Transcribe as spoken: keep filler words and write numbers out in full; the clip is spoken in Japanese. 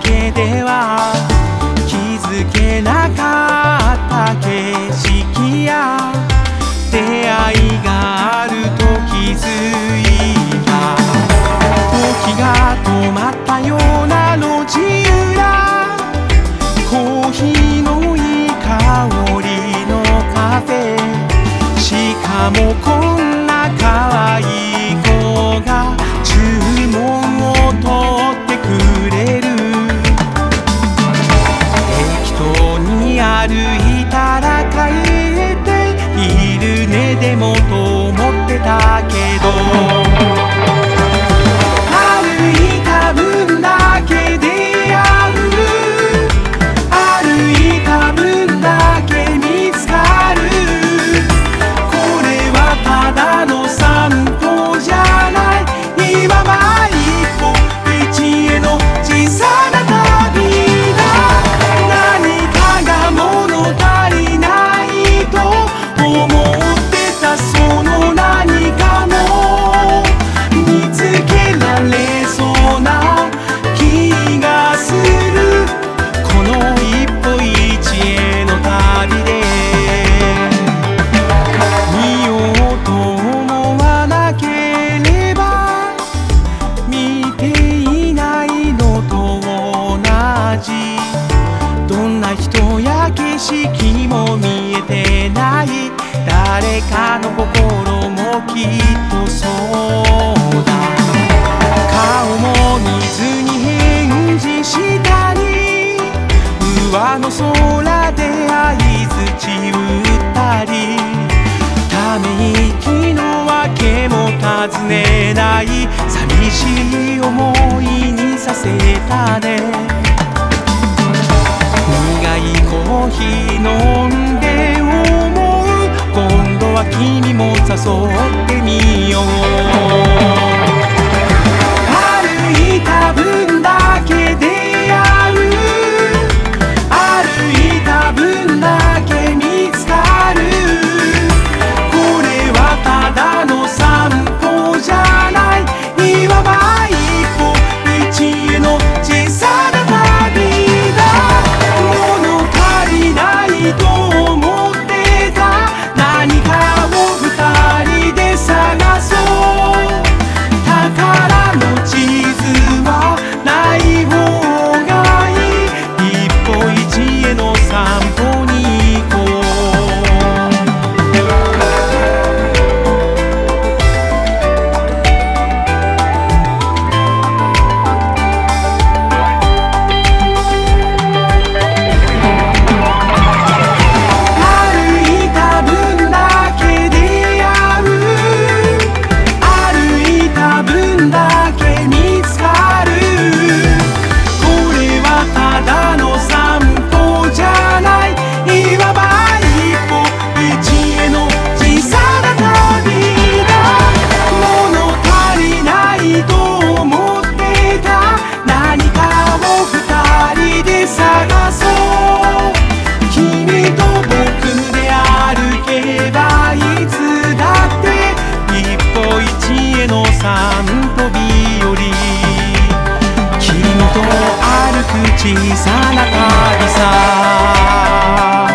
けでは気づけなかった景色や出会いがあると気づいた。時が止まったような路地裏、コーヒーのいい香りのカフェ、しかもこんな可愛い子が注文を取ってくれる。適当に歩いたら帰っているねでもと思ってたけど、歩いた分だけ出会う、歩いた分だけ見つかる。これはただの散歩じゃない、いわば一歩道への小さな旅だ。何かが物足りないと思ってた、その何かも見つけられそうな気がする。この一歩一への旅で見ようと思わなければ見ていないのと同じ。どんな人や景色も見えてない、誰かの心もきっとそうだ。顔も見ずに返事したり、上の空で相づち打ったり、ため息の訳も尋ねない、寂しい思いにさせたね。苦いコーヒー飲んで思う、今度は君も誘ってみよう。歩いた分だけ出会う、歩いた分だけ見つかる。これはただの散歩じゃない、いわば一歩道への小さな旅だ。物足りないと思ってた何かを二人で探そう。宝の地図はない方がいい、一歩一への散歩に行こう。歩いた分だけ出会う、歩いた分だけ見つかる。これはただの散歩じゃない、いわば一歩道への小さな旅だ。物足りないと思ってた何かを二人で探そう。君と僕で歩けばいつだって一歩一への散歩日和、君と歩く小さな旅さ。